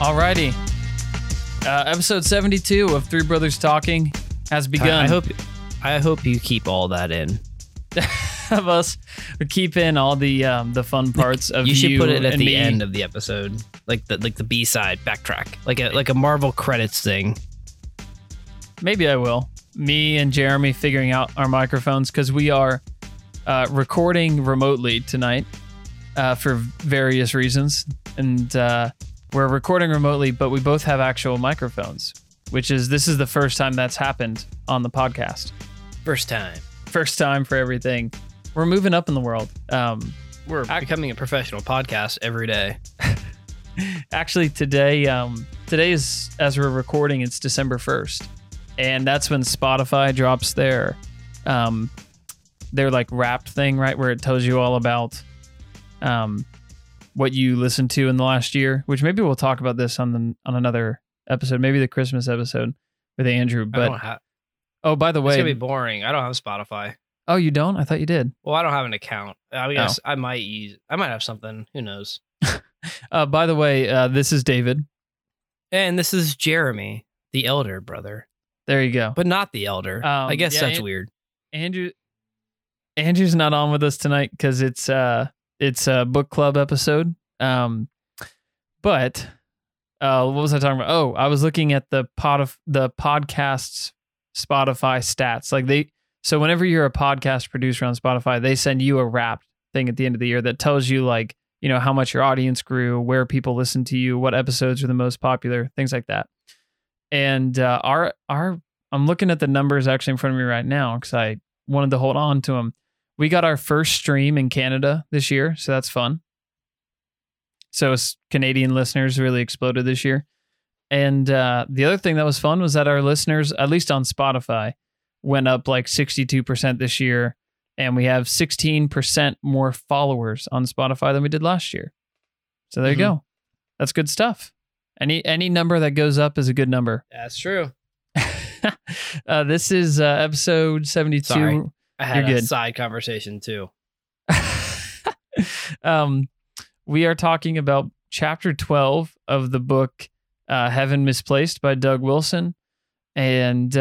Alrighty. Episode 72 of Three Brothers Talking has begun. I hope you keep all that in. Of us keep in all the fun parts of you. You should put it at the me. end of the episode, like the B-side backtrack, like a Marvel credits thing. Maybe I will. Me and Jeremy figuring out our microphones because we are recording remotely tonight for various reasons, and we're recording remotely, but we both have actual microphones, this is the first time that's happened on the podcast. First time for everything. We're moving up in the world. We're becoming a professional podcast every day. Actually, today is, as we're recording, it's December 1st. And that's when Spotify drops their like Wrapped thing, right? Where it tells you all about what you listened to in the last year, which maybe we'll talk about this on another episode, maybe the Christmas episode with Andrew. But oh, by the way, it's gonna be boring. I don't have Spotify. Oh, you don't? I thought you did. Well, I don't have an account. I guess I might have something. Who knows? By the way, this is David. And this is Jeremy, the elder brother. There you go. But not the elder. I guess that's weird. Andrew's not on with us tonight because it's a book club episode. But what was I talking about? Oh, I was looking at the podcast's Spotify stats. So whenever you're a podcast producer on Spotify, they send you a Wrapped thing at the end of the year that tells you how much your audience grew, where people listen to you, what episodes are the most popular, things like that. And I'm looking at the numbers actually in front of me right now because I wanted to hold on to them. We got our first stream in Canada this year, so that's fun. So Canadian listeners really exploded this year. And the other thing that was fun was that our listeners, at least on Spotify, went up like 62% this year. And we have 16% more followers on Spotify than we did last year. So there you go. That's good stuff. Any number that goes up is a good number. That's true. This is episode 72. Sorry. I had You're a good. side conversation too. We are talking about chapter 12 of the book Heaven Misplaced by Doug Wilson. And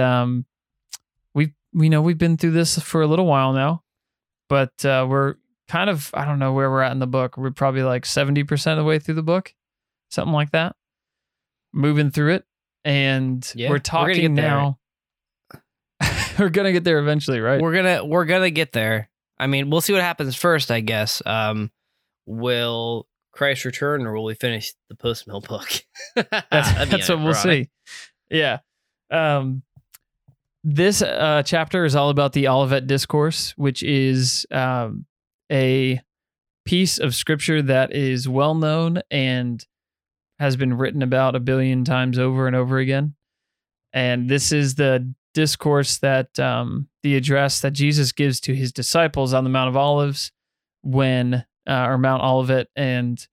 we've been through this for a little while now, but we're kind of, I don't know where we're at in the book. We're probably like 70% of the way through the book, something like that. Moving through it. And we're talking now. We're going to get there eventually, right? We're going to get there. I mean, we'll see what happens first, I guess. Will Christ return or will we finish the post-mill book? That's what we'll see. Yeah. This chapter is all about the Olivet Discourse, which is a piece of scripture that is well known and has been written about 1 billion times over and over again. And this is the discourse that the address that Jesus gives to his disciples on the Mount of Olives or Mount Olivet, and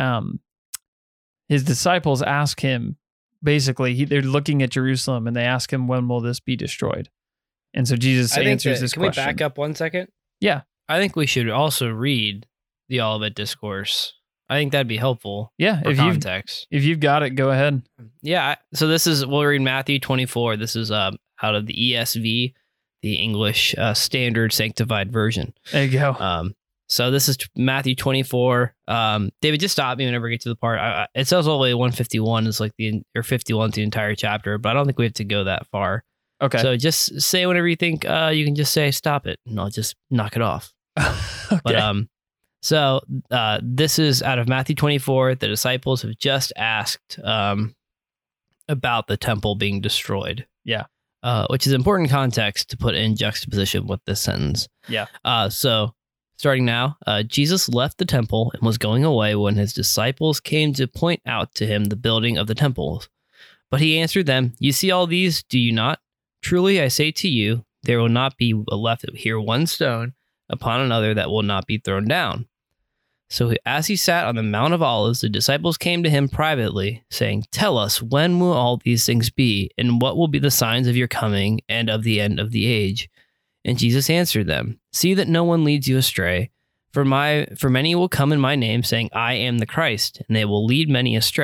his disciples ask him, basically, they're looking at Jerusalem and they ask him, when will this be destroyed? And so Jesus answers this question. Can we back up 1 second? Yeah. I think we should also read the Olivet Discourse. I think that'd be helpful. Yeah. For context. If you've got it, go ahead. Yeah. So we'll read Matthew 24. This is out of the ESV, the English Standard Sanctified Version. There you go. So this is Matthew 24. David, just stop me whenever we get to the part. It says all the way 151 is like or 51 is the entire chapter, but I don't think we have to go that far. Okay. So just say whenever you think you can just say stop it, and I'll just knock it off. Okay. But so this is out of Matthew 24. The disciples have just asked about the temple being destroyed. Yeah. Which is important context to put in juxtaposition with this sentence. Yeah. So starting now, Jesus left the temple and was going away when his disciples came to point out to him the building of the temple. But he answered them, "You see all these, do you not? Truly I say to you, there will not be left here one stone upon another that will not be thrown down." So as he sat on the Mount of Olives, the disciples came to him privately, saying, "Tell us, when will all these things be, and what will be the signs of your coming and of the end of the age?" And Jesus answered them, "See that no one leads you astray. For many will come in my name, saying, I am the Christ, and they will lead many astray.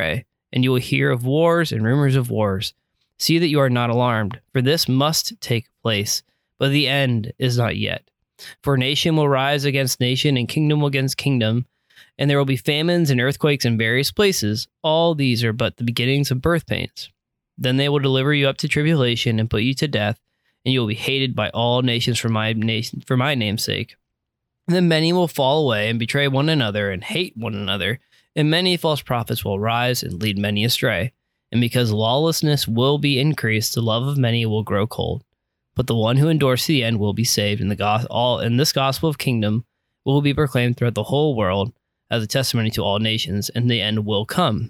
and you will hear of wars and rumors of wars. See that you are not alarmed, for this must take place, but the end is not yet. For nation will rise against nation and kingdom against kingdom, and there will be famines and earthquakes in various places. All these are but the beginnings of birth pains. Then they will deliver you up to tribulation and put you to death, and you will be hated by all nations for my name's sake. And then many will fall away and betray one another and hate one another, and many false prophets will rise and lead many astray. And because lawlessness will be increased, the love of many will grow cold. But the one who endures to the end will be saved, and this gospel of kingdom will be proclaimed throughout the whole world as a testimony to all nations, and the end will come.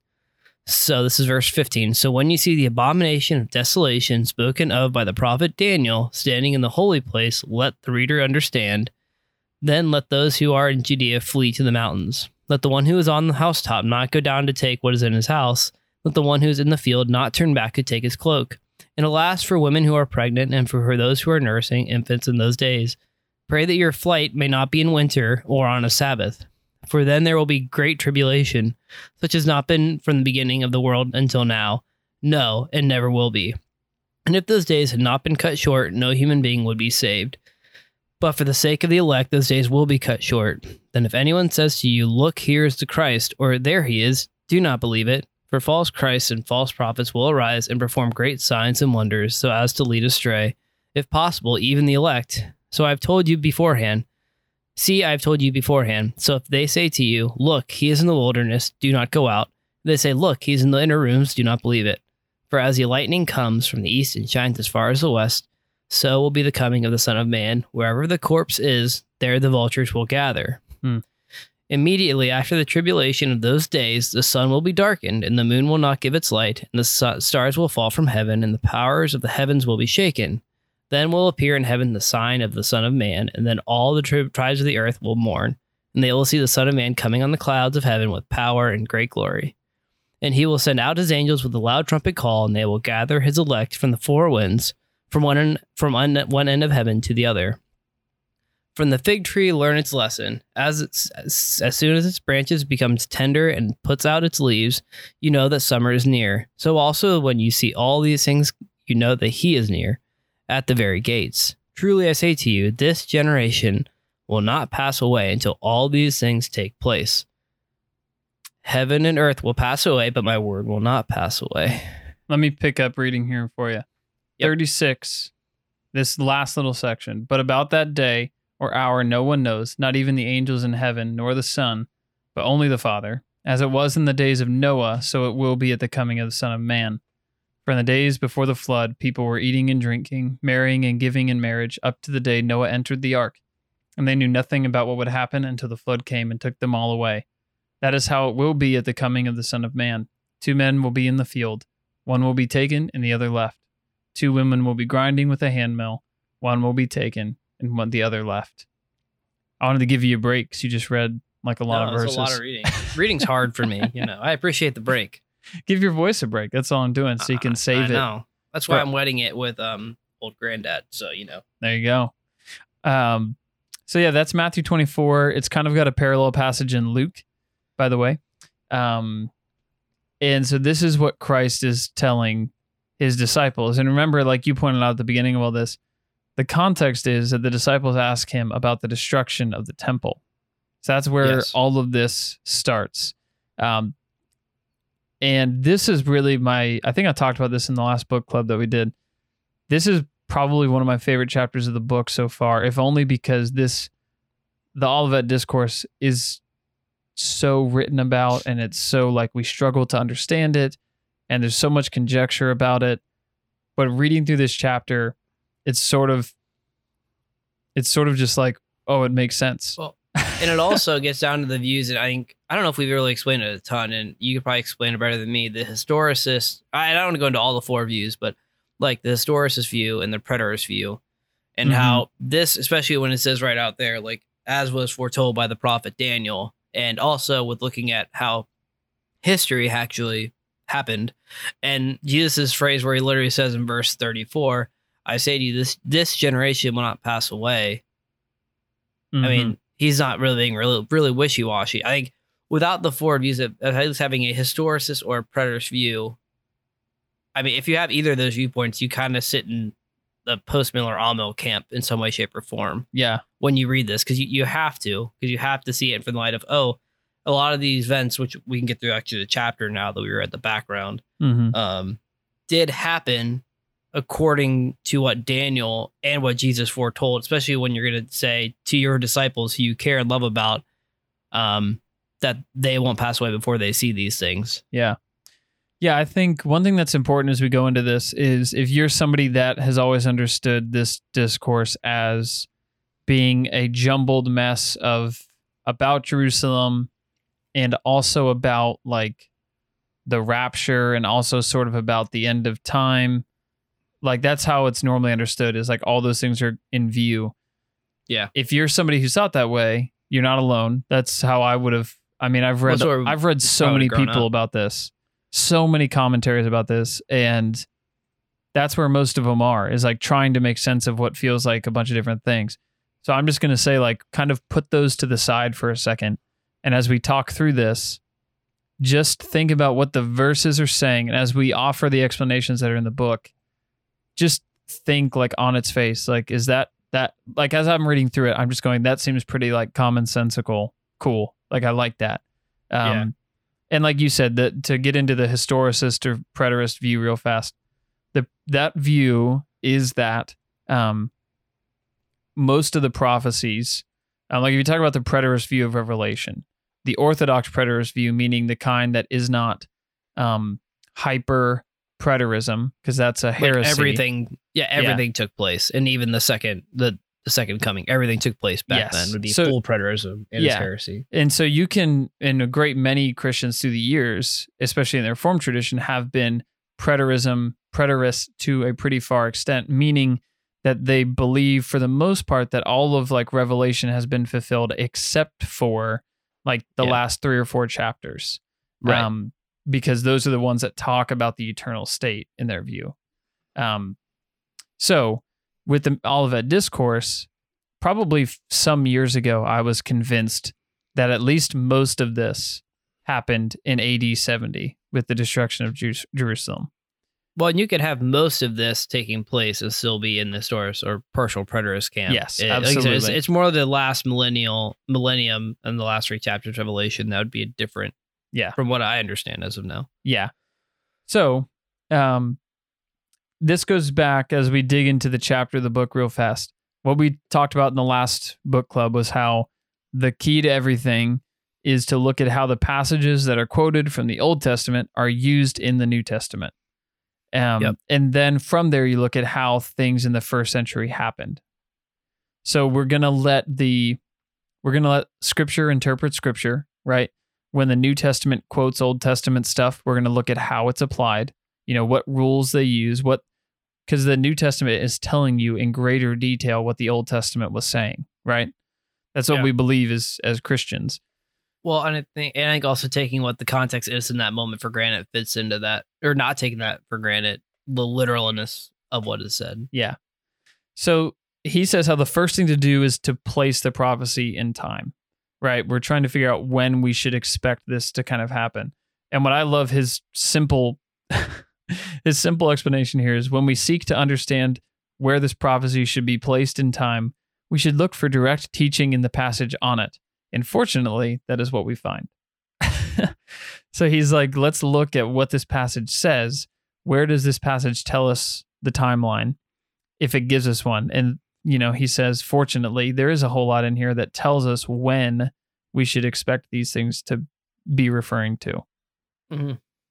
So this is verse 15. So when you see the abomination of desolation spoken of by the prophet Daniel standing in the holy place, let the reader understand. Then let those who are in Judea flee to the mountains. Let the one who is on the housetop not go down to take what is in his house. Let the one who is in the field not turn back to take his cloak. And alas, for women who are pregnant and for those who are nursing infants in those days. Pray that your flight may not be in winter or on a Sabbath. For then there will be great tribulation, such as not been from the beginning of the world until now. No, and never will be. And if those days had not been cut short, no human being would be saved. But for the sake of the elect, those days will be cut short. Then if anyone says to you, look, here is the Christ, or there he is, do not believe it. For false Christs and false prophets will arise and perform great signs and wonders, so as to lead astray, if possible, even the elect. So I have told you beforehand. See, I have told you beforehand. So if they say to you, look, he is in the wilderness, do not go out. If they say, look, he is in the inner rooms, do not believe it. For as the lightning comes from the east and shines as far as the west, so will be the coming of the Son of Man. Wherever the corpse is, there the vultures will gather. Immediately after the tribulation of those days, the sun will be darkened, and the moon will not give its light, and the stars will fall from heaven, and the powers of the heavens will be shaken. Then will appear in heaven the sign of the Son of Man, and then all the tribes of the earth will mourn, and they will see the Son of Man coming on the clouds of heaven with power and great glory. And he will send out his angels with a loud trumpet call, and they will gather his elect from the four winds, from one end of heaven to the other. From the fig tree learn its lesson. As soon as its branches becomes tender and puts out its leaves, you know that summer is near. So also when you see all these things, you know that he is near, at the very gates. Truly I say to you, this generation will not pass away until all these things take place. Heaven and earth will pass away, but my word will not pass away. Let me pick up reading here for you. 36, this last little section. But about that day or hour no one knows, not even the angels in heaven, nor the Son, but only the Father. As it was in the days of Noah, so it will be at the coming of the Son of Man. For in the days before the flood, people were eating and drinking, marrying and giving in marriage, up to the day Noah entered the ark. And they knew nothing about what would happen until the flood came and took them all away. That is how it will be at the coming of the Son of Man. 2 men will be in the field. One will be taken and the other left. 2 women will be grinding with a handmill. One will be taken and the other left. I wanted to give you a break because you just read like a lot of verses. It's a lot of reading. Reading's hard for me. I appreciate the break. Give your voice a break. That's all I'm doing, so you can save it. I know. That's why I'm wetting it with old granddad. So There you go. So yeah, that's Matthew 24. It's kind of got a parallel passage in Luke, by the way. And so this is what Christ is telling his disciples. And remember, like you pointed out at the beginning of all this, the context is that the disciples ask him about the destruction of the temple. So that's where all of this starts. And this is really I think I talked about this in the last book club that we did. This is probably one of my favorite chapters of the book so far, if only because the Olivet Discourse is so written about, and it's so like we struggle to understand it, and there's so much conjecture about it. But reading through this chapter, it's sort of just like, oh, it makes sense. Well, and it also gets down to the views that I don't know if we've really explained it a ton, and you could probably explain it better than me. The historicist, I don't want to go into all the 4 views, but like the historicist view and the preterist view, and how this, especially when it says right out there, like as was foretold by the prophet Daniel, and also with looking at how history actually happened, and Jesus' phrase where he literally says in verse 34, I say to you, this generation will not pass away. I mean, he's not really being really wishy-washy. I think without the forward views of at least having a historicist or a preterist view, I mean, if you have either of those viewpoints, you kind of sit in the post-mill or all-mill camp in some way, shape, or form. Yeah. When you read this, because you have to see it from the light of, a lot of these events, which we can get through actually the chapter now that we were at the background, did happen according to what Daniel and what Jesus foretold, especially when you're going to say to your disciples who you care and love about, that they won't pass away before they see these things. Yeah. Yeah, I think one thing that's important as we go into this is if you're somebody that has always understood this discourse as being a jumbled mess of about Jerusalem and also about like the rapture and also sort of about the end of time, like that's how it's normally understood, is like all those things are in view. Yeah. If you're somebody who's thought that way, you're not alone. That's how I would have. I mean, I've read so many people about this. So many commentaries about this, and that's where most of them are, is like trying to make sense of what feels like a bunch of different things. So I'm just going to say, like, kind of put those to the side for a second. And as we talk through this, just think about what the verses are saying. And as we offer the explanations that are in the book, just think like on its face, like, is that like, as I'm reading through it, I'm just going, that seems pretty like commonsensical. Cool. Like, I like that. Yeah. And like you said, that to get into the historicist or preterist view real fast, that view is that most of the prophecies, like if you talk about the preterist view of Revelation, the orthodox preterist view, meaning the kind that is not hyper preterism, because that's a heresy. Like everything took place, and even the second coming, everything took place back then. Would be full preterism and it's heresy. And so you can, and a great many Christians through the years, especially in the Reformed tradition, have been preterist to a pretty far extent, meaning that they believe for the most part that all of like Revelation has been fulfilled except for like the last 3 or 4 chapters. Right. Because those are the ones that talk about the eternal state in their view. So with the Olivet Discourse, probably some years ago, I was convinced that at least most of this happened in AD 70 with the destruction of Jerusalem. Well, and you could have most of this taking place and still be in the historic or partial preterist camp. Yes, absolutely. Like it's more the last millennium and the last 3 chapters of Revelation that would be different. Yeah, from what I understand as of now. Yeah. So, this goes back as we dig into the chapter of the book real fast. What we talked about in the last book club was how the key to everything is to look at how the passages that are quoted from the Old Testament are used in the New Testament. And then from there, you look at how things in the first century happened. So we're going to let Scripture interpret Scripture, right? When the New Testament quotes Old Testament stuff, we're going to look at how it's applied, what rules they use, because the New Testament is telling you in greater detail what the Old Testament was saying, right? That's what we believe as Christians. Well, and I think also taking what the context is in that moment for granted fits into that, or not taking that for granted, the literalness of what is said. Yeah. So he says how the first thing to do is to place the prophecy in time, right? We're trying to figure out when we should expect this to kind of happen. And what I love his simple explanation here is when we seek to understand where this prophecy should be placed in time, we should look for direct teaching in the passage on it. And fortunately, that is what we find. So he's like, let's look at what this passage says. Where does this passage tell us the timeline, if it gives us one? And, he says, fortunately, there is a whole lot in here that tells us when we should expect these things to be referring to. Mm-hmm.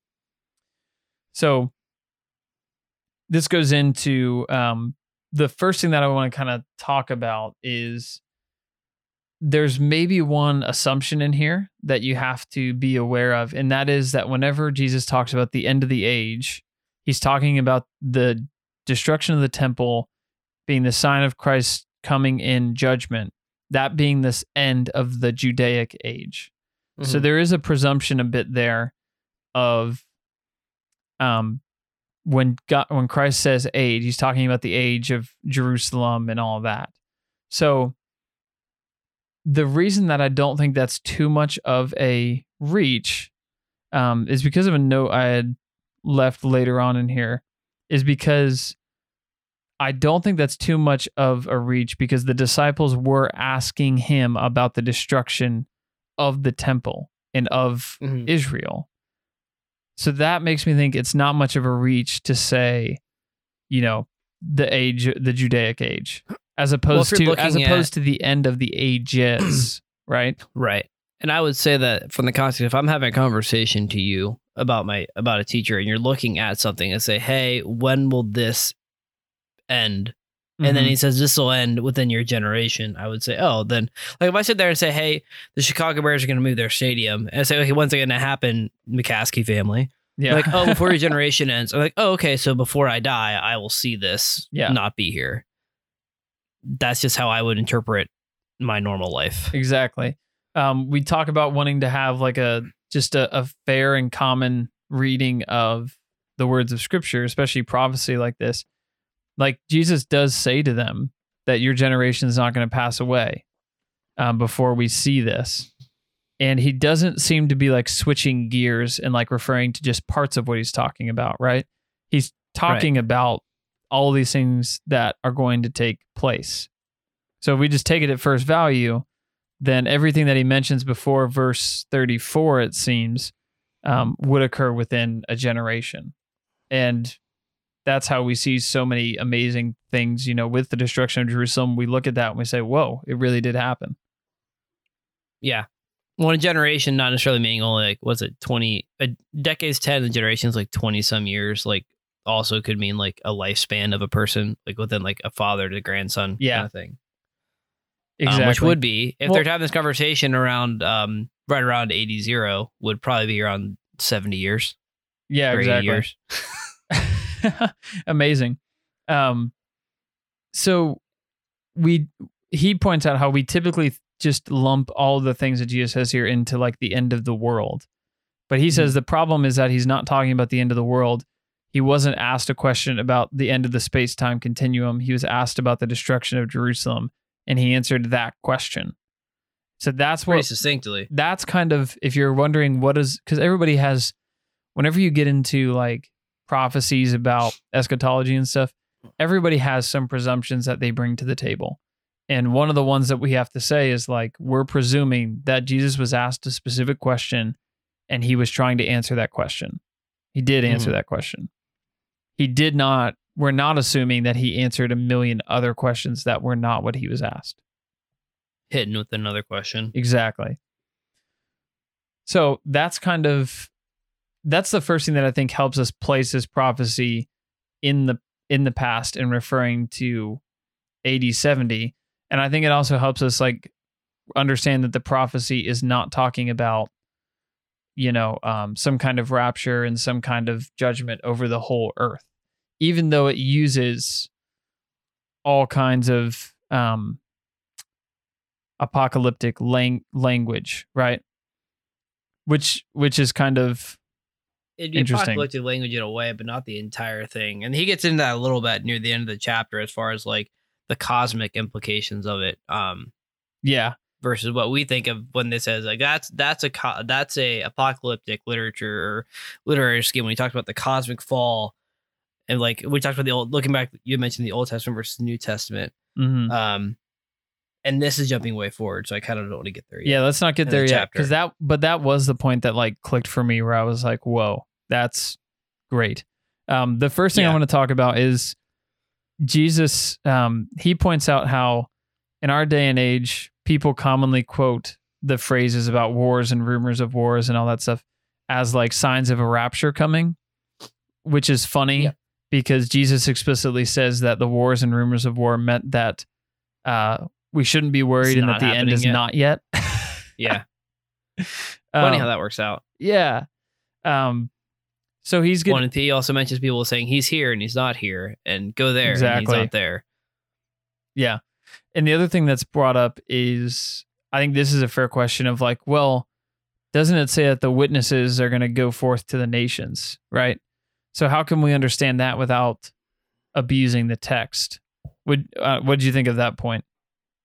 So this goes into the first thing that I want to kind of talk about is there's maybe one assumption in here that you have to be aware of, and that is that whenever Jesus talks about the end of the age, he's talking about the destruction of the temple being the sign of Christ coming in judgment, that being this end of the Judaic age. Mm-hmm. So there is a presumption a bit there of when Christ says age, he's talking about the age of Jerusalem and all of that. So the reason that I don't think that's too much of a reach is because of a note I had left later on in here, is because I don't think that's too much of a reach, because the disciples were asking him about the destruction of the temple and of Israel. So that makes me think it's not much of a reach to say, the Judaic age, as opposed to the end of the ages, right? Right. And I would say that from the context, if I'm having a conversation to you about a teacher, and you're looking at something and say, hey, when will this end? And then he says, this will end within your generation. I would say, oh, then, like, if I sit there and say, hey, the Chicago Bears are going to move their stadium, and I say, okay, when's it going to happen? McCaskey family. Yeah. Like, oh, before your generation ends. I'm like, oh, okay, so before I die, I will see this not be here. That's just how I would interpret my normal life. Exactly. We talk about wanting to have like a fair and common reading of the words of Scripture, especially prophecy like this. Like, Jesus does say to them that your generation is not going to pass away before we see this. And he doesn't seem to be like switching gears and like referring to just parts of what he's talking about, right? He's talking about all these things that are going to take place. So if we just take it at first value, then everything that he mentions before verse 34, it seems, would occur within a generation. And that's how we see so many amazing things, with the destruction of Jerusalem. We look at that and we say, whoa, it really did happen. Yeah. Well, a generation, not necessarily meaning only like, what's it, 20, a decade's 10, the generation's like 20 some years, like also could mean like a lifespan of a person, like within like a father to grandson kind of thing. Exactly. Which would be, if they're having this conversation around, right around 80, would probably be around 70 years. Yeah, exactly. 80 years. Amazing. So he points out how we typically just lump all the things that Jesus says here into like the end of the world. But he says the problem is that he's not talking about the end of the world. He wasn't asked a question about the end of the space-time continuum. He was asked about the destruction of Jerusalem, and he answered that question. So that's what... Pretty succinctly. That's kind of, if you're wondering what is... Because everybody has... Whenever you get into like prophecies about eschatology and stuff, everybody has some presumptions that they bring to the table. And one of the ones that we have to say is like, we're presuming that Jesus was asked a specific question and he was trying to answer that question. He did answer that question. We're not assuming that he answered a million other questions that were not what he was asked. Hidden with another question. Exactly. So that's the first thing that I think helps us place this prophecy in the past and referring to AD 70. And I think it also helps us like understand that the prophecy is not talking about, some kind of rapture and some kind of judgment over the whole earth, even though it uses all kinds of apocalyptic language, right? Which is kind of it'd be apocalyptic language in a way, but not the entire thing. And he gets into that a little bit near the end of the chapter as far as like the cosmic implications of it. Versus what we think of when this says like that's a apocalyptic literature or literary scheme. When he talks about the cosmic fall, and like we talked about the old, looking back, you mentioned the Old Testament versus the New Testament. And this is jumping way forward, so I kind of don't want to get there yet. Yeah, let's not get there yet, because that was the point that like clicked for me, where I was like, whoa, that's great. The first thing I want to talk about is Jesus. He points out how in our day and age, people commonly quote the phrases about wars and rumors of wars and all that stuff as like signs of a rapture coming, which is funny because Jesus explicitly says that the wars and rumors of war meant that we shouldn't be worried and that the end is not yet. Yeah. Funny how that works out. Yeah. So he's good. And he also mentions people saying he's here and he's not here, and go there and he's not there. Yeah. And the other thing that's brought up is, I think this is a fair question of like, well, doesn't it say that the witnesses are going to go forth to the nations, right? So how can we understand that without abusing the text? What did you think of that point?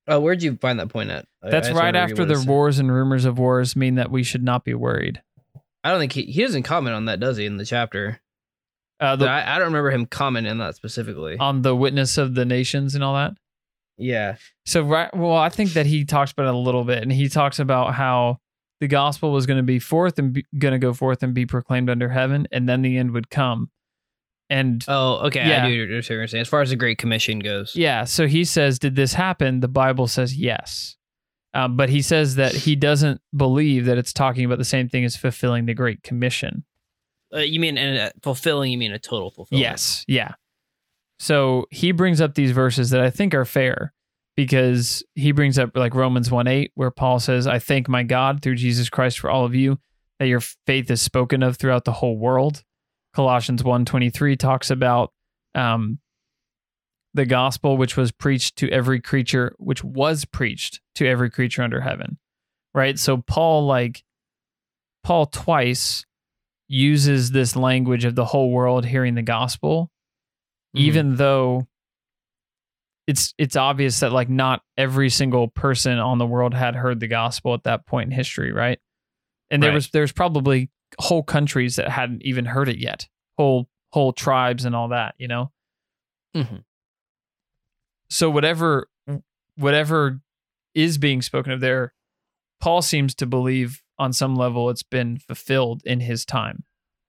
Where'd you find that point at? That's right after the wars and rumors of wars mean that we should not be worried. I don't think he doesn't comment on that, does he, in the chapter? I don't remember him commenting on that specifically. On the witness of the nations and all that? Yeah. So, I think that he talks about it a little bit, and he talks about how the gospel was going to be going to go forth and be proclaimed under heaven, and then the end would come. And okay. Yeah. I do what you're saying. As far as the Great Commission goes. Yeah. So he says, did this happen? The Bible says yes. But he says that he doesn't believe that it's talking about the same thing as fulfilling the Great Commission. You mean fulfilling? You mean a total fulfillment? Yes. Yeah. So he brings up these verses that I think are fair, because he brings up like Romans 1:8, where Paul says, I thank my God through Jesus Christ for all of you, that your faith is spoken of throughout the whole world. Colossians 1:23 talks about the gospel, which was preached to every creature under heaven. Right. So Paul twice uses this language of the whole world hearing the gospel, even though it's obvious that like not every single person on the world had heard the gospel at that point in history, right? And there's probably whole countries that hadn't even heard it yet, whole tribes and all that, you know. Mm-hmm. So whatever is being spoken of there, Paul seems to believe on some level it's been fulfilled in his time.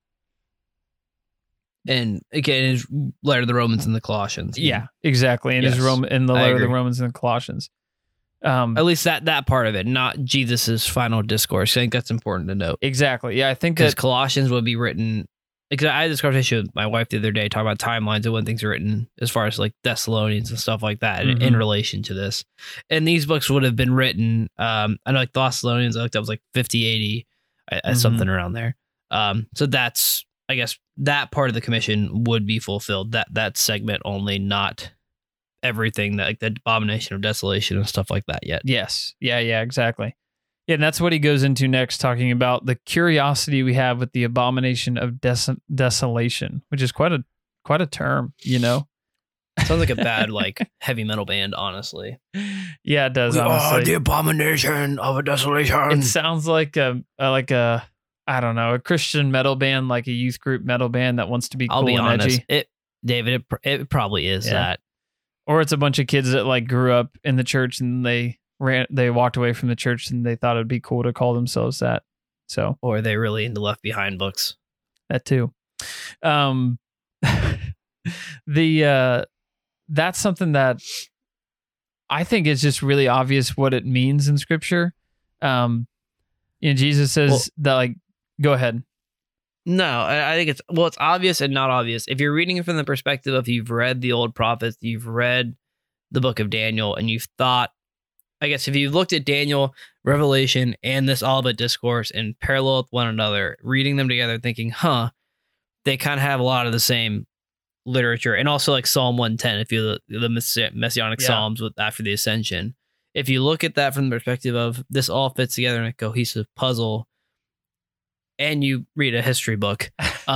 And again, his letter to the Romans and the Colossians. Yeah, exactly. And in the letter to the Romans and the Colossians. At least that part of it, not Jesus's final discourse. I think that's important to note. Exactly. Yeah, I think because Colossians would be written. Because I had this conversation with my wife the other day, talking about timelines of when things are written, as far as like Thessalonians and stuff like that, in relation to this. And these books would have been written. I know like Thessalonians, I looked up, was like 50, 80, something around there. So that's, I guess, that part of the commission would be fulfilled. That segment only, not everything, that like the abomination of desolation and stuff like that yet. Yes. Yeah, exactly. Yeah, and that's what he goes into next, talking about the curiosity we have with the abomination of desolation, which is quite a term, you know. Sounds like a bad like heavy metal band, honestly. Yeah, it does. Honestly, are the abomination of a desolation. It sounds like a I don't know, a Christian metal band, like a youth group metal band that wants to be cool and edgy. It probably is that. Or it's a bunch of kids that like grew up in the church and they walked away from the church and they thought it'd be cool to call themselves that. So, or they really into Left Behind books. That too. That's something that I think is just really obvious what it means in Scripture. Jesus says that, like, go ahead. No, I think it's obvious and not obvious. If you're reading it from the perspective of you've read the old prophets, you've read the book of Daniel, and you've thought, I guess if you've looked at Daniel, Revelation, and this Olivet Discourse and parallel with one another, reading them together, thinking, they kind of have a lot of the same literature. And also like Psalm 110, if you the Messianic Psalms after the Ascension. If you look at that from the perspective of this all fits together in a cohesive puzzle, and you read a history book,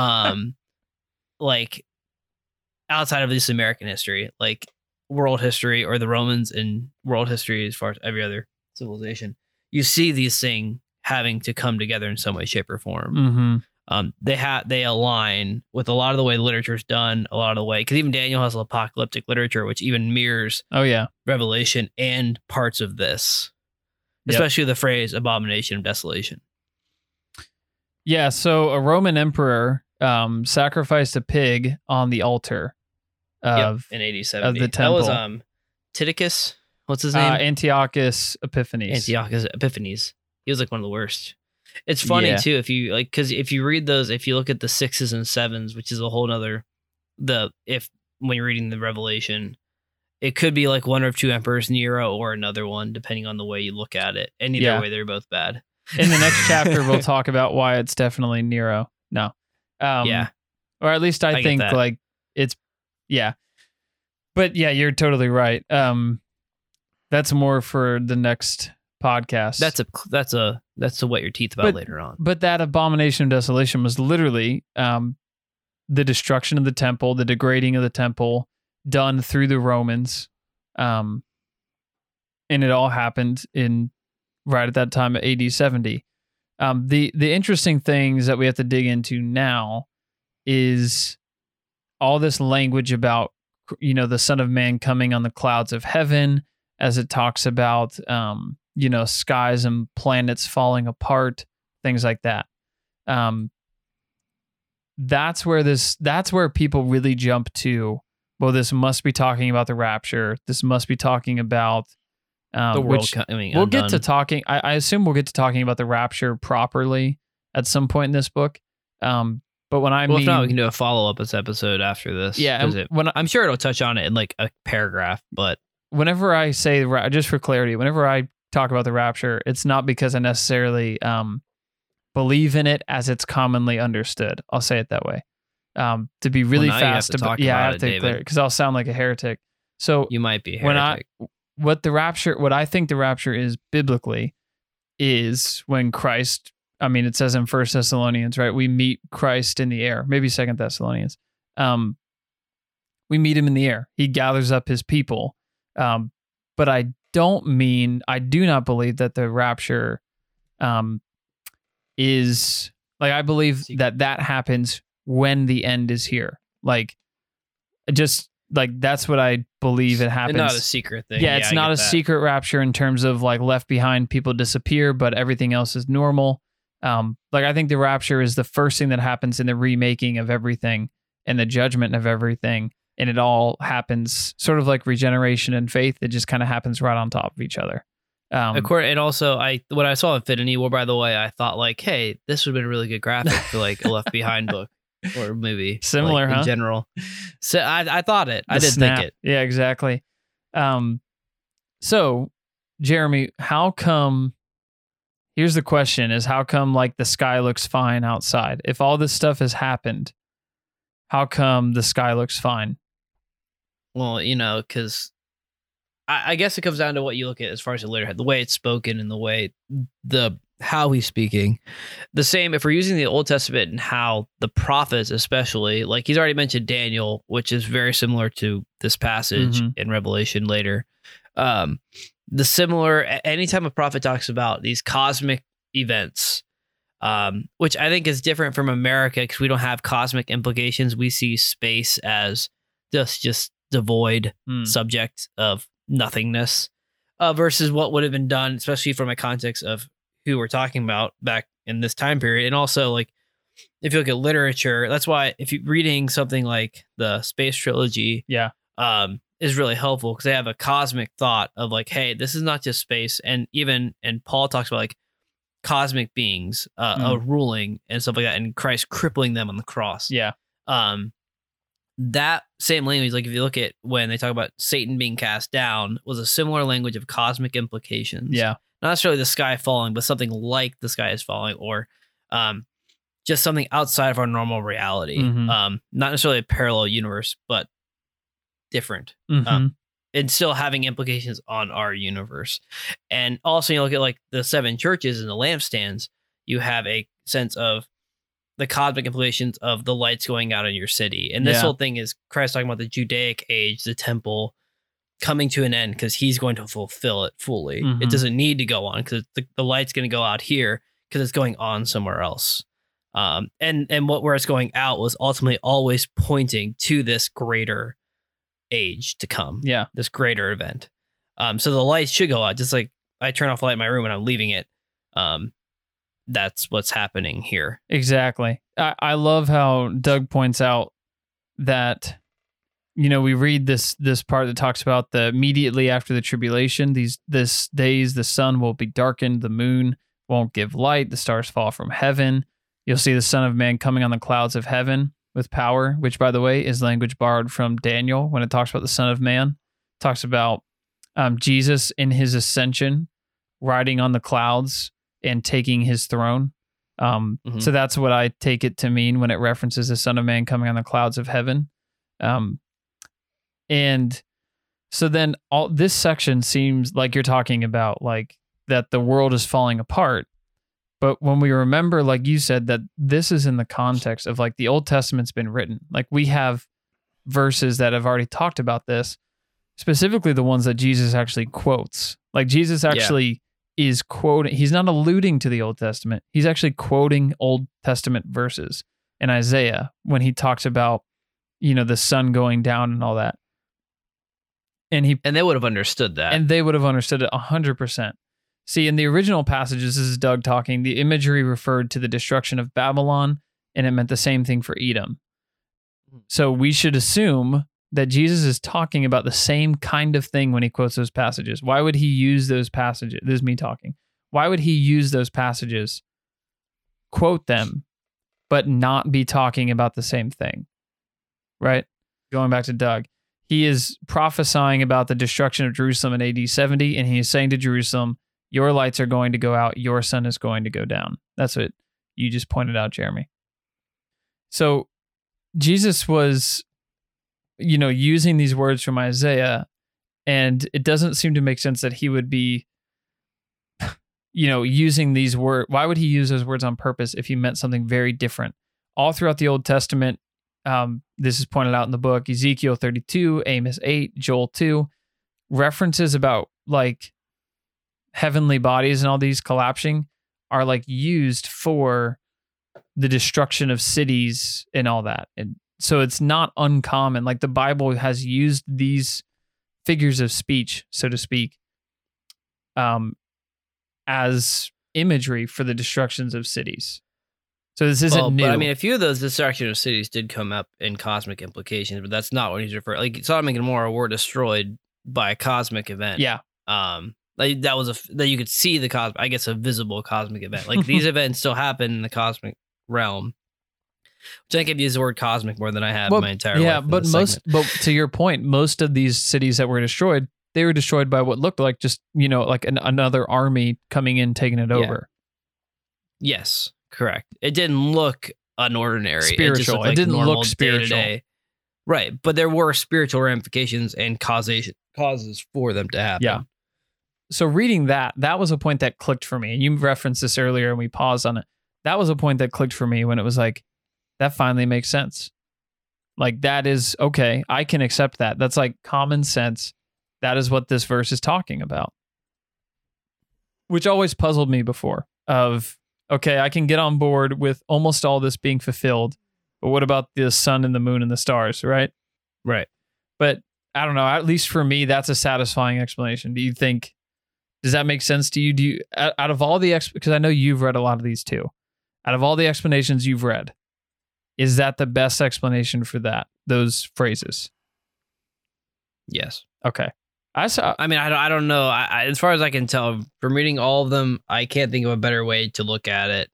like outside of this American history, like world history or the Romans and world history as far as every other civilization, you see these things having to come together in some way, shape, or form. They align with a lot of the way literature is done, a lot of the way, because even Daniel has apocalyptic literature, which even mirrors Revelation and parts of this, especially the phrase abomination of desolation. Yeah, so a Roman emperor sacrificed a pig on the altar of in AD 70 of the temple. That was Titicus. What's his name? Antiochus Epiphanes. He was like one of the worst. It's funny too if you like, because if you read those, if you look at the 6s and 7s, which is a whole nother when you're reading the Revelation, it could be like one or two emperors, Nero or another one, depending on the way you look at it. And either way, they're both bad. In the next chapter, we'll talk about why it's definitely Nero. No. Or at least I think like it's, But yeah, you're totally right. That's more for the next podcast. That's to wet your teeth about later on. But that abomination of desolation was literally the destruction of the temple, the degrading of the temple done through the Romans. and it all happened in right at that time at AD 70. The interesting things that we have to dig into now is all this language about, the Son of Man coming on the clouds of heaven, as it talks about, skies and planets falling apart, things like that. That's where people really jump to, well, this must be talking about the rapture. This must be talking about the world coming. We'll get to talking. I assume we'll get to talking about the rapture properly at some point in this book. But when if not, we can do a follow-up episode after this. Yeah, I'm sure it'll touch on it in like a paragraph. But whenever I say, just for clarity, whenever I talk about the rapture, it's not because I necessarily believe in it as it's commonly understood. I'll say it that way. To be really fast, I have to clear it because I'll sound like a heretic. So you might be a heretic. What I think the rapture is biblically is when Christ. I mean, it says in 1 Thessalonians, right? We meet Christ in the air. Maybe 2 Thessalonians. We meet him in the air. He gathers up his people. But I do not believe that the rapture is like, I believe that happens when the end is here. Like, just like, that's what I believe it happens. It's not a secret thing. Yeah, it's not a secret rapture in terms of like left behind, people disappear, but everything else is normal. I think the rapture is the first thing that happens in the remaking of everything and the judgment of everything. And it all happens sort of like regeneration and faith. It just kind of happens right on top of each other. And also, when I saw Infinity War, by the way, I thought like, hey, this would have been a really good graphic for like a Left Behind book or movie. Similar, in general. So I thought it. I did think it. Yeah, exactly. So, Jeremy, how come... Here's the question is, how come like the sky looks fine outside? If all this stuff has happened, how come the sky looks fine? Well, because I guess it comes down to what you look at as far as the letterhead, the way it's spoken and the way how he's speaking. The same, if we're using the Old Testament and how the prophets, especially, like he's already mentioned Daniel, which is very similar to this passage in Revelation later. Anytime a prophet talks about these cosmic events, which I think is different from America because we don't have cosmic implications. We see space as just devoid subject of nothingness, versus what would have been done, especially from a context of who we're talking about back in this time period. And also, like, if you look at literature, that's why if you're reading something like the Space Trilogy, is really helpful because they have a cosmic thought of like, hey, this is not just space. And Paul talks about like cosmic beings ruling and stuff like that, and Christ crippling them on the cross. Yeah. That same language, like if you look at when they talk about Satan being cast down, was a similar language of cosmic implications. Yeah. Not necessarily the sky falling, but something like the sky is falling, or just something outside of our normal reality. Not necessarily a parallel universe, but different. And still having implications on our universe. And also, you look at like the 7 churches and the lampstands, you have a sense of the cosmic implications of the lights going out in your city. And this whole thing is Christ talking about the Judaic age, the temple coming to an end because he's going to fulfill it fully. It doesn't need to go on because the light's going to go out here because it's going on somewhere else. And where it's going out was ultimately always pointing to this greater age to come. Yeah. This greater event. So the lights should go out. Just like I turn off the light in my room and I'm leaving it. That's what's happening here. Exactly. I love how Doug points out that, we read this part that talks about the immediately after the tribulation, this days, the sun will be darkened, the moon won't give light, the stars fall from heaven. You'll see the Son of Man coming on the clouds of heaven with power, which, by the way, is language borrowed from Daniel when it talks about the Son of Man. It talks about Jesus in his ascension, riding on the clouds and taking his throne. So that's what I take it to mean when it references the Son of Man coming on the clouds of heaven. And so then all this section seems like you're talking about like that the world is falling apart. But when we remember, like you said, that this is in the context of like the Old Testament's been written, like we have verses that have already talked about this. specifically the ones that Jesus actually quotes. Like Jesus actually is quoting, he's not alluding to the Old Testament. He's actually quoting Old Testament verses in Isaiah when he talks about, the sun going down and all that. And they would have understood that. And they would have understood it 100%. See, in the original passages, this is Doug talking, the imagery referred to the destruction of Babylon, and it meant the same thing for Edom. So we should assume that Jesus is talking about the same kind of thing when he quotes those passages. Why would he use those passages? This is me talking. Why would he use those passages, quote them, but not be talking about the same thing? Right? Going back to Doug. He is prophesying about the destruction of Jerusalem in AD 70, and he is saying to Jerusalem, your lights are going to go out, your sun is going to go down. That's what you just pointed out, Jeremy. So Jesus was, using these words from Isaiah, and it doesn't seem to make sense that he would be, using these words. Why would he use those words on purpose if he meant something very different? All throughout the Old Testament, this is pointed out in the book, Ezekiel 32, Amos 8, Joel 2, references about like heavenly bodies and all these collapsing are like used for the destruction of cities and all that. And so it's not uncommon. Like the Bible has used these figures of speech, so to speak, as imagery for the destructions of cities. So this isn't new. But I mean, a few of those destruction of cities did come up in cosmic implications, but that's not what he's referring. Like Sodom and Gomorrah were destroyed by a cosmic event. Yeah. Like that was that you could see the cosmic, I guess, a visible cosmic event. Like these events still happen in the cosmic realm. Which I think I've used the word cosmic more than I have my entire life. Yeah, but to your point, most of these cities that were destroyed, they were destroyed by what looked like just, like another army coming in, taking it over. Yes, correct. It didn't look unordinary. Spiritual. It didn't look spiritual. Day-to-day. Right, but there were spiritual ramifications and causes for them to happen. Yeah. So reading that was a point that clicked for me. And you referenced this earlier and we paused on it. That was a point that clicked for me when it was like, that finally makes sense. Like that is okay. I can accept that. That's like common sense. That is what this verse is talking about. Which always puzzled me before of, okay, I can get on board with almost all this being fulfilled, but what about the sun and the moon and the stars, right? Right. But I don't know. At least for me, that's a satisfying explanation. Does that make sense to you? Do you, out of all the, because I know you've read a lot of these too, out of all the explanations you've read, is that the best explanation for those phrases? Yes. Okay. I don't know. As far as I can tell from reading all of them, I can't think of a better way to look at it.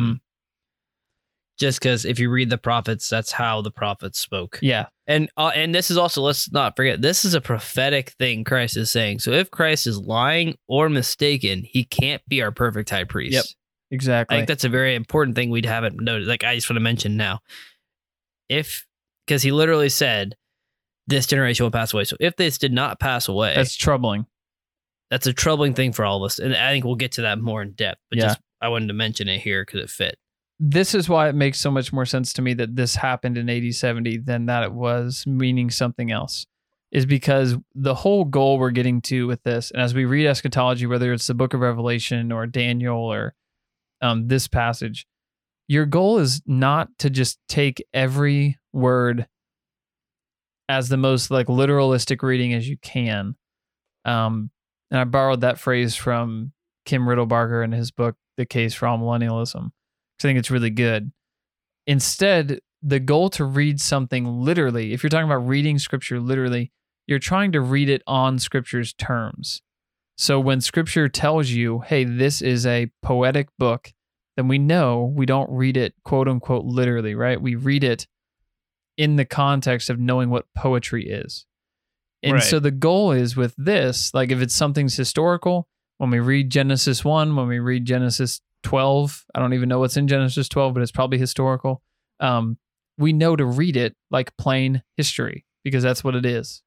Just because if you read the prophets, that's how the prophets spoke. Yeah. And this is also, let's not forget, this is a prophetic thing Christ is saying. So if Christ is lying or mistaken, he can't be our perfect high priest. Yep. Exactly. I think that's a very important thing we haven't noted. Like I just want to mention now, because he literally said, this generation will pass away. So if this did not pass away, that's troubling. That's a troubling thing for all of us. And I think we'll get to that more in depth. But I wanted to mention it here because it fit. This is why it makes so much more sense to me that this happened in AD 70 than that it was meaning something else. Is because the whole goal we're getting to with this, and as we read eschatology, whether it's the book of Revelation or Daniel or this passage, your goal is not to just take every word as the most like literalistic reading as you can. And I borrowed that phrase from Kim Riddlebarger in his book, The Case for Amillennialism, because I think it's really good. Instead, the goal to read something literally, if you're talking about reading scripture literally, you're trying to read it on scripture's terms. So when scripture tells you, hey, this is a poetic book, then we know we don't read it quote unquote literally, right? We read it in the context of knowing what poetry is. And so the goal is with this, like if it's something's historical, when we read Genesis 1, when we read Genesis 12, I don't even know what's in Genesis 12, but it's probably historical. We know to read it like plain history because that's what it is.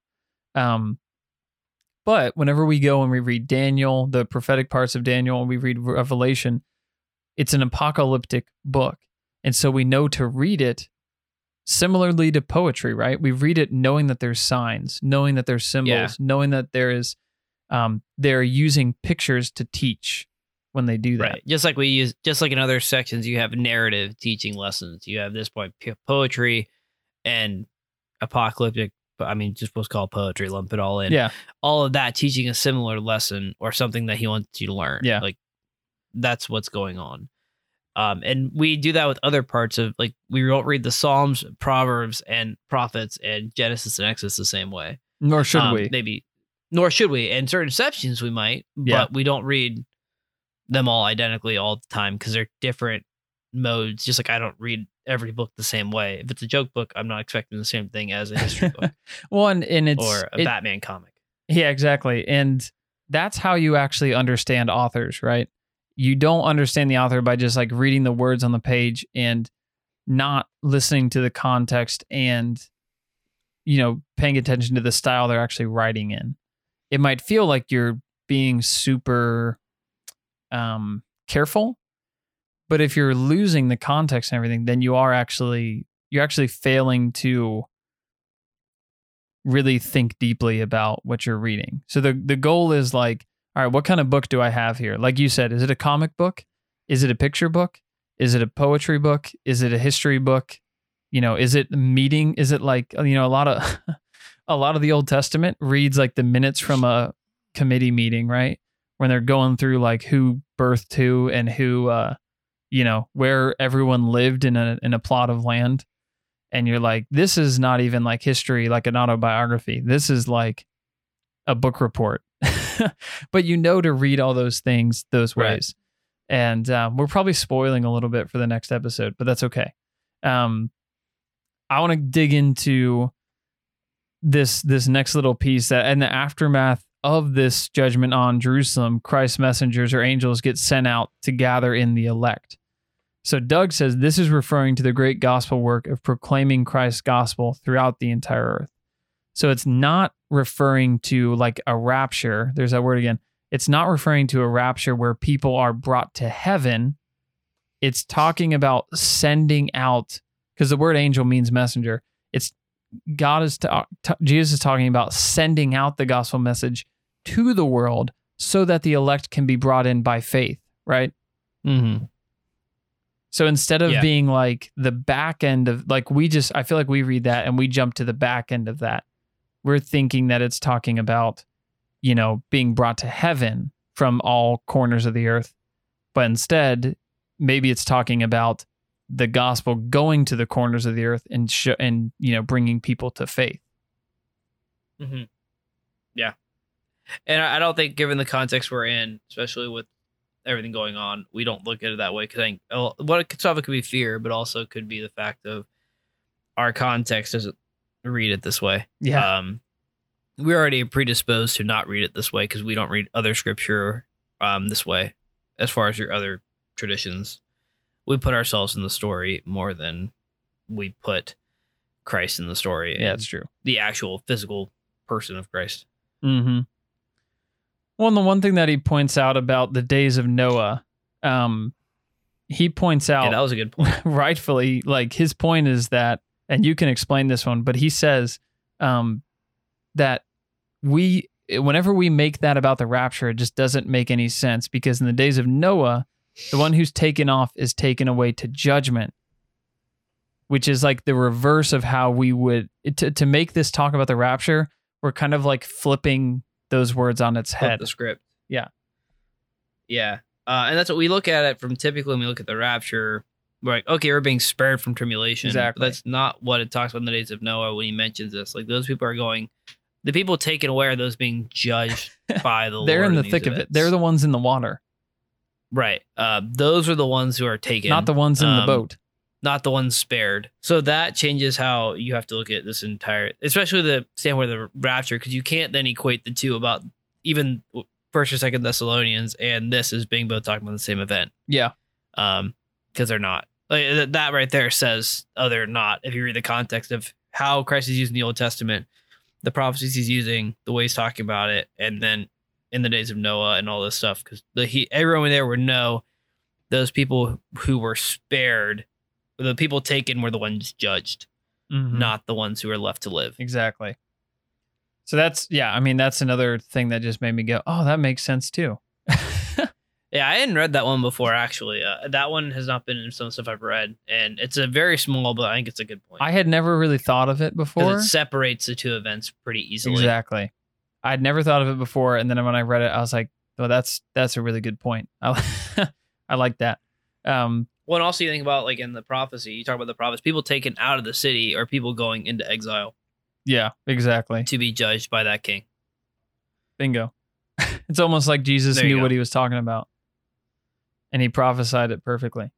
But whenever we go and we read Daniel, the prophetic parts of Daniel, and we read Revelation, it's an apocalyptic book. And so we know to read it similarly to poetry, right? We read it knowing that there's signs, knowing that there's symbols, knowing that there is, they're using pictures to teach when they do that. Right. Just like in other sections, you have narrative teaching lessons. You have this point, poetry and apocalyptic, just what's called poetry, lump it all in. Yeah. All of that teaching a similar lesson or something that he wants you to learn. Yeah. Like that's what's going on. And we do that with other parts of, like, we don't read the Psalms, Proverbs, and Prophets and Genesis and Exodus the same way. Nor should we. Maybe, nor should we. In certain sections we might, Yeah. but we don't read them all identically all the time because they're different modes. Just like I don't read every book the same way. If it's a joke book, I'm not expecting the same thing as a history book. Well, and it's or a Batman comic. Yeah, exactly. And that's how you actually understand authors, right? You don't understand the author by just like reading the words on the page and not listening to the context and, paying attention to the style they're actually writing in. It might feel like you're being super careful, but if you're losing the context and everything, then you're actually failing to really think deeply about what you're reading. So the goal is like, all right, what kind of book do I have here? Like you said, is it a comic book? Is it a picture book? Is it a poetry book? Is it a history book? Is it a meeting? Is it like, a lot of the Old Testament reads like the minutes from a committee meeting, right? When they're going through like who birthed who and who, where everyone lived in a plot of land. And you're like, this is not even like history, like an autobiography. This is like a book report. But to read all those things those ways. Right. And we're probably spoiling a little bit for the next episode, but that's okay. I want to dig into this next little piece that in the aftermath of this judgment on Jerusalem, Christ's messengers or angels get sent out to gather in the elect. So Doug says this is referring to the great gospel work of proclaiming Christ's gospel throughout the entire earth. So it's not referring to like a rapture. There's that word again. It's not referring to a rapture where people are brought to heaven. It's talking about sending out, because the word angel means messenger. It's Jesus is talking about sending out the gospel message to the world so that the elect can be brought in by faith, right? Mm-hmm. So instead of being like the back end of, like I feel like we read that and we jump to the back end of that. We're thinking that it's talking about, being brought to heaven from all corners of the earth. But instead, maybe it's talking about the gospel going to the corners of the earth and bringing people to faith. Mm-hmm. Yeah. And I don't think, given the context we're in, especially with everything going on, we don't look at it that way. Because I think some of it could be fear, but also could be the fact of our context doesn't read it this way. Yeah. We're already predisposed to not read it this way because we don't read other scripture this way. As far as your other traditions, we put ourselves in the story more than we put Christ in the story. Yeah, that's true. The actual physical person of Christ. Mm-hmm. Well, and the one thing that he points out about the days of Noah, he points out, that was a good point. Rightfully, like his point is that, and you can explain this one, but he says that whenever we make that about the rapture, it just doesn't make any sense, because in the days of Noah, the one who's taken off is taken away to judgment, which is like the reverse of how we would, to make this talk about the rapture, we're kind of like flipping those words on its head. Flip the script. Yeah. Yeah. And that's what we look at it from. Typically when we look at the rapture, we're like, okay, we're being spared from tribulation. Exactly. But that's not what it talks about in the days of Noah when he mentions this. Like those people are going, the people taken away are those being judged by the Lord. They're in the thick of it. They're the ones in the water. Right. Those are the ones who are taken. Not the ones in the boat. Not the ones spared. So that changes how you have to look at this entire, especially the standpoint of the rapture, because you can't then equate the two about even First or Second Thessalonians and this as being both talking about the same event. Yeah. Because they're not. Like, that right there says, oh, they're not. If you read the context of how Christ is using the Old Testament, the prophecies he's using, the way he's talking about it, and then in the days of Noah and all this stuff, because everyone there would know those people who were spared, the people taken were the ones judged. Mhm. not the ones who are left to live. Exactly. So that's another thing that just made me go, oh, that makes sense too. Yeah, I hadn't read that one before, actually. That one has not been in some stuff I've read, and it's a very small, but I think it's a good point. I had never really thought of it before. Because it separates the two events pretty easily. Exactly. I'd never thought of it before, and then when I read it, I was like, well, that's a really good point. I like that. Well, and also you think about, like, in the prophecy, you talk about the prophets, people taken out of the city or people going into exile. Yeah, exactly. To be judged by that king. Bingo. It's almost like Jesus There you knew go. what he was talking about, and he prophesied it perfectly.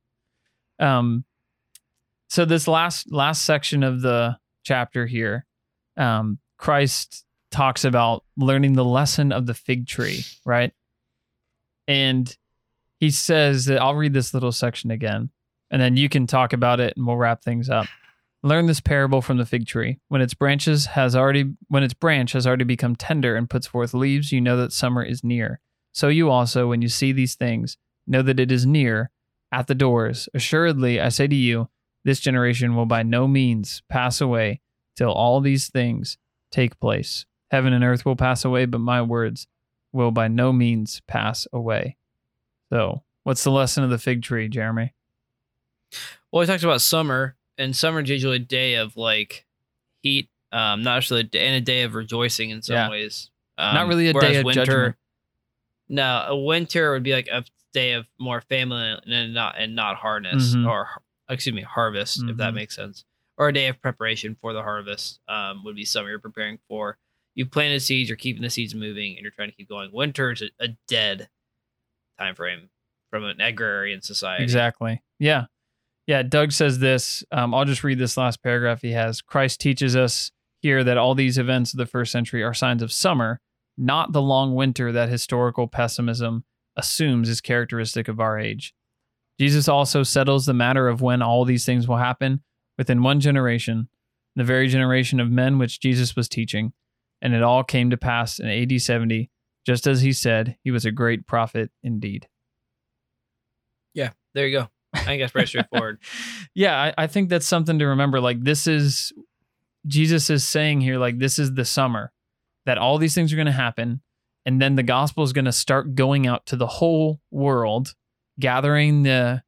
So this last section of the chapter here, Christ talks about learning the lesson of the fig tree, right? And he says that, I'll read this little section again, and then you can talk about it and we'll wrap things up. Learn this parable from the fig tree. When its branch has already become tender and puts forth leaves, you know that summer is near. So you also, when you see these things, know that it is near, at the doors. Assuredly, I say to you, this generation will by no means pass away till all these things take place. Heaven and earth will pass away, but my words will by no means pass away. So, what's the lesson of the fig tree, Jeremy? Well, he talks about summer, and summer is usually a day of, like, heat, not necessarily a day, and a day of rejoicing in some ways. Not really a whereas day of winter, judgment. No, a winter would be like a day of more family and not harness Mhm. or harvest, if that Mhm. makes sense. Or a day of preparation for the harvest would be summer. You're preparing for, you planted seeds, you're keeping the seeds moving, and you're trying to keep going. Winter is a dead time frame from an agrarian society. Exactly. Yeah. Yeah. Doug says this. I'll just read this last paragraph he has. Christ teaches us here that all these events of the first century are signs of summer, not the long winter that historical pessimism assumes is characteristic of our age. Jesus also settles the matter of when all these things will happen within one generation, the very generation of men which Jesus was teaching. And it all came to pass in AD 70, just as he said. He was a great prophet indeed. Yeah, there you go. I think that's pretty straightforward. Yeah, I think that's something to remember. Like, this is, Jesus is saying here, like, this is the summer, that all these things are going to happen. And then the gospel is going to start going out to the whole world, gathering the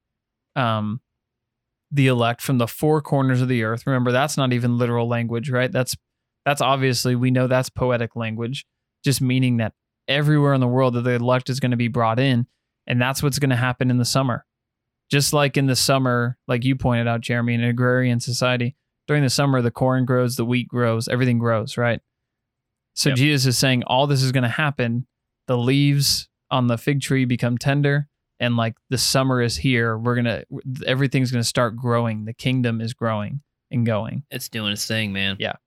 elect from the four corners of the earth. Remember, that's not even literal language, right? That's obviously, we know that's poetic language, just meaning that everywhere in the world that the elect is going to be brought in. And that's what's going to happen in the summer. Just like in the summer, like you pointed out, Jeremy, in an agrarian society, during the summer, the corn grows, the wheat grows, everything grows, right? So Yep. Jesus is saying all this is going to happen. The leaves on the fig tree become tender, and like the summer is here. Everything's going to start growing. The kingdom is growing and going. It's doing its thing, man. Yeah.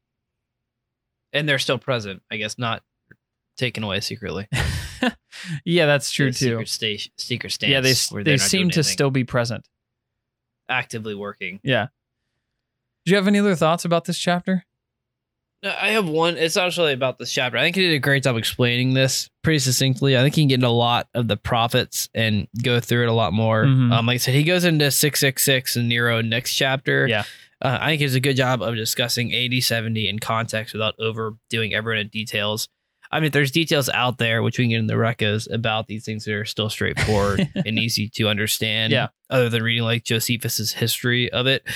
And they're still present, I guess, not taken away secretly. Yeah, that's true too. Secret stance. Yeah, where they they're not seem doing to anything, still be present. actively working. Yeah. Do you have any other thoughts about this chapter? I have one. It's not really about this chapter. I think he did a great job explaining this pretty succinctly. I think he can get into a lot of the prophets and go through it a lot more. Mhm. Like I said, he goes into 666 and Nero next chapter. Yeah. I think he does a good job of discussing AD 70 in context without overdoing everyone in details. I mean, there's details out there, which we can get in the recos about these things that are still straightforward and easy to understand. Yeah. Other than reading like Josephus's history of it.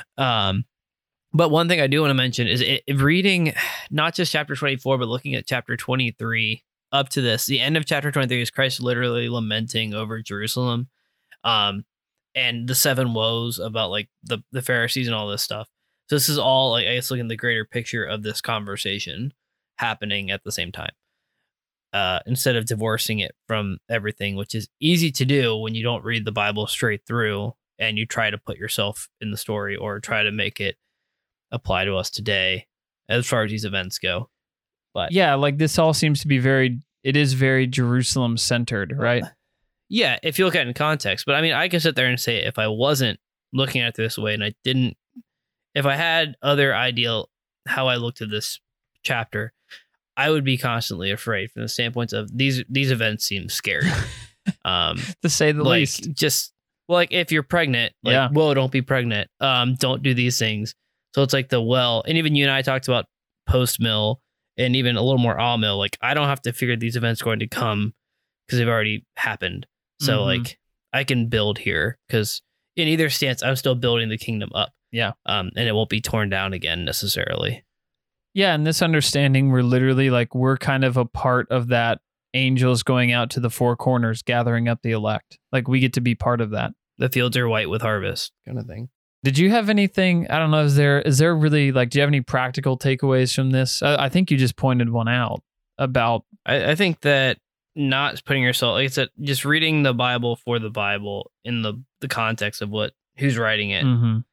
But one thing I do want to mention is reading not just chapter 24, but looking at chapter 23 up to this. The end of chapter 23 is Christ literally lamenting over Jerusalem, and the seven woes about like the Pharisees and all this stuff. So this is all like, I guess, looking at the greater picture of this conversation happening at the same time, instead of divorcing it from everything, which is easy to do when you don't read the Bible straight through and you try to put yourself in the story or try to make it apply to us today as far as these events go. But Yeah, like this all seems to be it is very Jerusalem centered, right? yeah, if you look at it in context. But I mean, I can sit there and say, if I wasn't looking at it this way and if I had other ideal how I looked at this chapter, I would be constantly afraid from the standpoints of these events seem scary. To say the like least. just like if you're pregnant, like, Yeah. whoa, don't be pregnant. Don't do these things. So it's like the well, and even you and I talked about post mill and even a little more all mill. Like I don't have to figure these events going to come because they've already happened. So Mhm. like I can build here because in either stance, I'm still building the kingdom up. Yeah. And it won't be torn down again necessarily. Yeah, and this understanding, we're literally like, we're kind of a part of that angels going out to the four corners, gathering up the elect. Like we get to be part of that. The fields are white with harvest kind of thing. Did you have anything? I don't know. Is there really like? Do you have any practical takeaways from this? I think you just pointed one out about. I think that not putting yourself, like I said, just reading the Bible for the Bible in the context of who's writing it,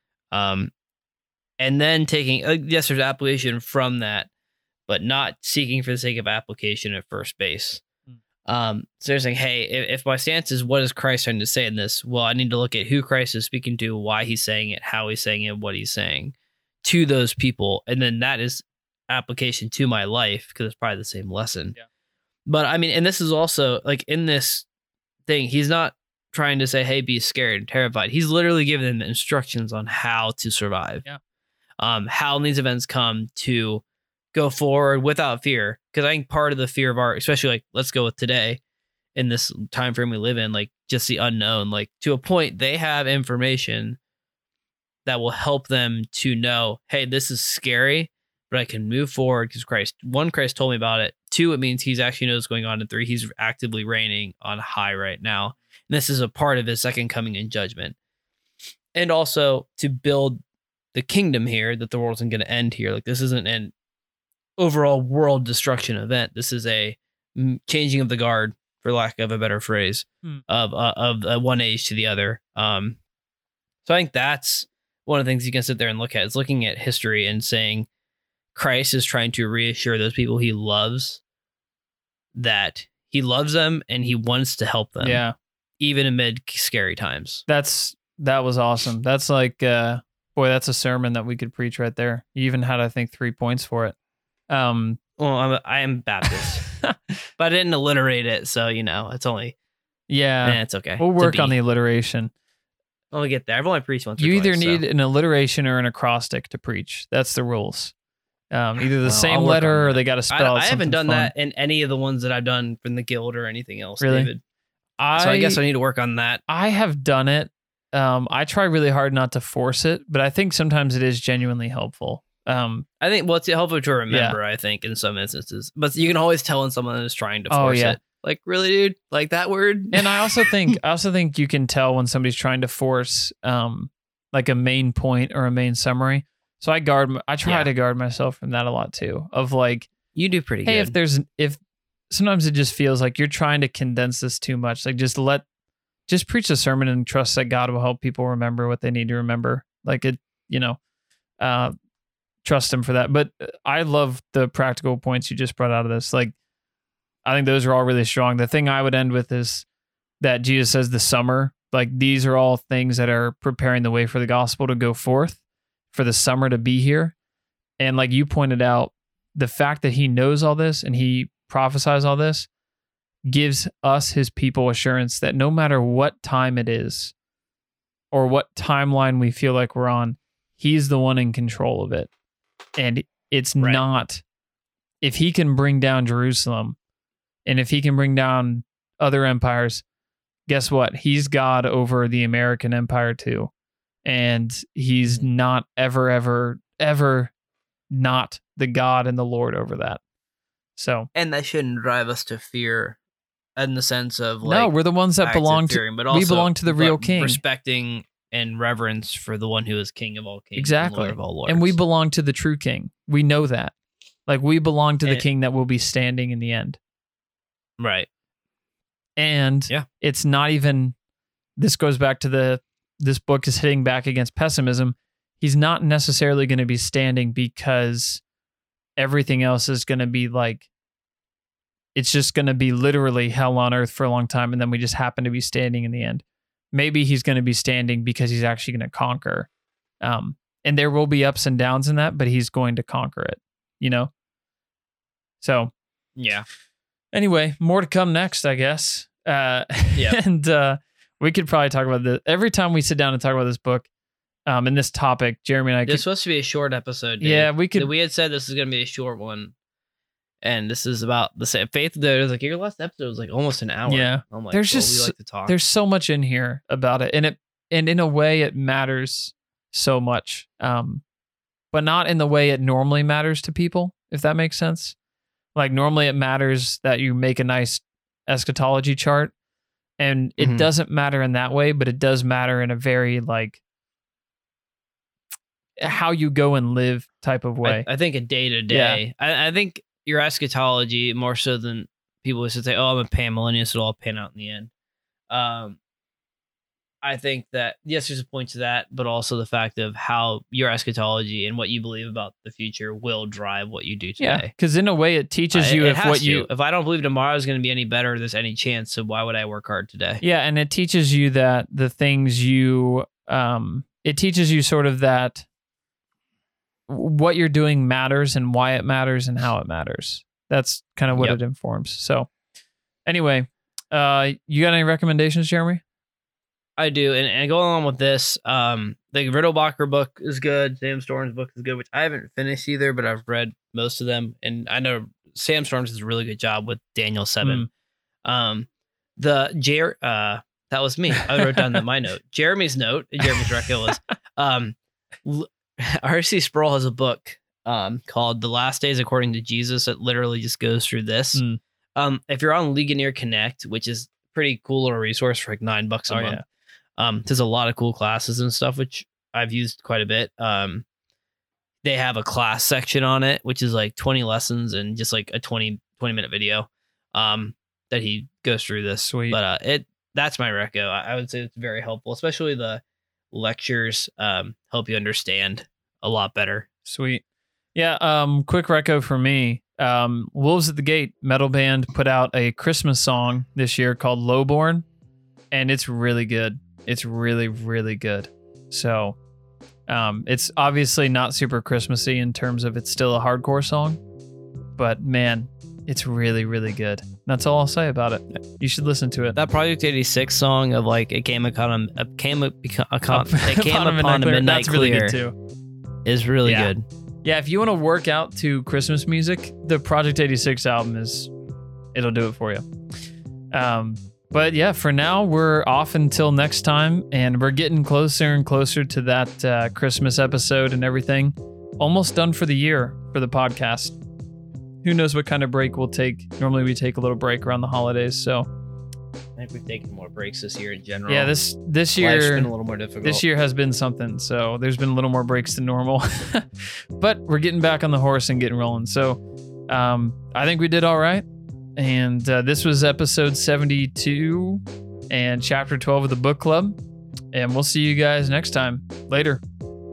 and then taking yes, there's application from that, but not seeking for the sake of application at first base. So they're saying, hey, if my stance is what is Christ trying to say in this? Well, I need to look at who Christ is speaking to, why he's saying it, how he's saying it, what he's saying to those people. And then that is application to my life because it's probably the same lesson. Yeah. But I mean, and this is also like in this thing, he's not trying to say, hey, be scared and terrified. He's literally giving them instructions on how to survive. Yeah. How these events come to go forward without fear, because I think part of the fear of our, especially like let's go with today in this time frame we live in, like just the unknown, like to a point they have information that will help them to know, hey, this is scary, but I can move forward because Christ told me about it. 2, it means he's actually knows what's going on. And 3, he's actively reigning on high right now, and this is a part of his second coming in judgment, and also to build the kingdom here, that the world isn't going to end here. Like this isn't an overall world destruction event. This is a changing of the guard, for lack of a better phrase, of one age to the other. So I think that's one of the things you can sit there and look at, is looking at history and saying Christ is trying to reassure those people he loves that he loves them and he wants to help them. Yeah. Even amid scary times. That was awesome. That's like, boy, that's a sermon that we could preach right there. You even had, I think, 3 points for it. Well, I am Baptist, but I didn't alliterate it, so it's only it's okay. We'll work on the alliteration. We'll get there. I've only preached once. You or either twice, need an alliteration or an acrostic to preach. That's the rules. Either the same I'll work on letter or that. they got to spell. I haven't done fun. that in any of the ones that I've done from the guild or anything else, Really? David. So I guess I need to work on that. I have done it. I try really hard not to force it, but I think sometimes it is genuinely helpful. I think it's helpful to remember, I think, in some instances. But you can always tell when someone is trying to force it. Like, really, dude? Like that word? And I also think you can tell when somebody's trying to force like a main point or a main summary. So I try to guard myself from that a lot too. Of like, you do pretty good. Hey, if sometimes it just feels like you're trying to condense this too much. Like just preach a sermon and trust that God will help people remember what they need to remember. Like it, trust him for that. But I love the practical points you just brought out of this. Like, I think those are all really strong. The thing I would end with is that Jesus says the summer, like these are all things that are preparing the way for the gospel to go forth, for the summer to be here. And like you pointed out, the fact that he knows all this and he prophesies all this gives us, his people, assurance that no matter what time it is or what timeline we feel like we're on, he's the one in control of it. And it's not, if he can bring down Jerusalem and if he can bring down other empires, guess what? He's God over the American empire too. And he's not ever not the God and the Lord over that. So, and that shouldn't drive us to fear in the sense of like, no, we're the ones that belong to, fearing, but also, we belong to the real king. Respecting and reverence for the one who is King of all kings. Exactly. And Lord of all lords. And we belong to the true king. We know that. Like we belong to the king that will be standing in the end. Right. And it's not even, this goes back to this book is hitting back against pessimism. He's not necessarily going to be standing because everything else is going to be like, it's just going to be literally hell on earth for a long time. And then we just happen to be standing in the end. Maybe he's going to be standing because he's actually going to conquer. And there will be ups and downs in that, but he's going to conquer it, So, yeah. Anyway, more to come next, I guess. And we could probably talk about this every time we sit down and talk about this book. in this topic, Jeremy and I. This was supposed to be a short episode. Dave. Yeah, we could. We had said this is going to be a short one, and this is about the same. Faith, there was like your last episode was like almost an hour. Yeah, I'm like, there's we like to talk. There's so much in here about it, and in a way it matters so much, but not in the way it normally matters to people. If that makes sense. Like normally it matters that you make a nice eschatology chart, and it doesn't matter in that way, but it does matter in a very like how you go and live type of way. I think a day to day. I think your eschatology more so than people would say, "Oh, I'm a panmillennialist; it'll all pan out in the end." I think that yes, there's a point to that, but also the fact of how your eschatology and what you believe about the future will drive what you do today. Yeah, because in a way, it teaches you if I don't believe tomorrow is going to be any better, there's any chance. So why would I work hard today? Yeah, and it teaches you that the things you, it teaches you sort of that what you're doing matters and why it matters and how it matters. That's kind of what it informs. So, anyway, you got any recommendations, Jeremy? I do, and going along with this, the Riddlebacher book is good. Sam Storms book is good, which I haven't finished either, but I've read most of them, and I know Sam Storms does a really good job with Daniel 7. That was me. I wrote down my note. Jeremy's record was R.C. Sproul has a book called The Last Days According to Jesus that literally just goes through this. If you're on Ligonier Connect, which is pretty cool little resource for like $9 a month. Yeah. There's a lot of cool classes and stuff, which I've used quite a bit. They have a class section on it, which is like 20 lessons and just like a 20-minute video that he goes through this. Sweet. But that's my reco. I would say it's very helpful, especially the lectures help you understand a lot better. Sweet. Yeah. Quick reco for me. Wolves at the Gate metal band put out a Christmas song this year called Lowborn, and it's really good. It's really, really good. So, it's obviously not super Christmassy in terms of it's still a hardcore song, but man, it's really, really good. That's all I'll say about it. You should listen to it. That Project 86 song of like it came upon a midnight clear is really good. Yeah, if you want to work out to Christmas music, the Project 86 album it'll do it for you. But yeah, for now, we're off until next time, and we're getting closer and closer to that Christmas episode and everything. Almost done for the year for the podcast. Who knows what kind of break we'll take. Normally we take a little break around the holidays, so. I think we've taken more breaks this year in general. Yeah, this year life's been a little more difficult. This year has been something, so there's been a little more breaks than normal. But we're getting back on the horse and getting rolling. So I think we did all right. And this was episode 72 and chapter 12 of the book club. And we'll see you guys next time. Later.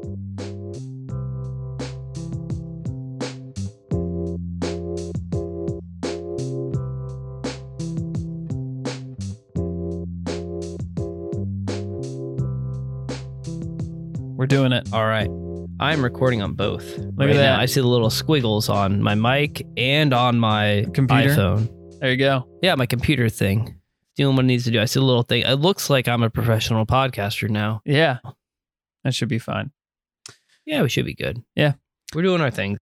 We're doing it. All right. I'm recording on both. Look at that. Now. I see the little squiggles on my mic and on my computer iPhone. There you go. Yeah, my computer thing. Doing what it needs to do. I see the little thing. It looks like I'm a professional podcaster now. Yeah. That should be fine. Yeah, we should be good. Yeah. We're doing our thing.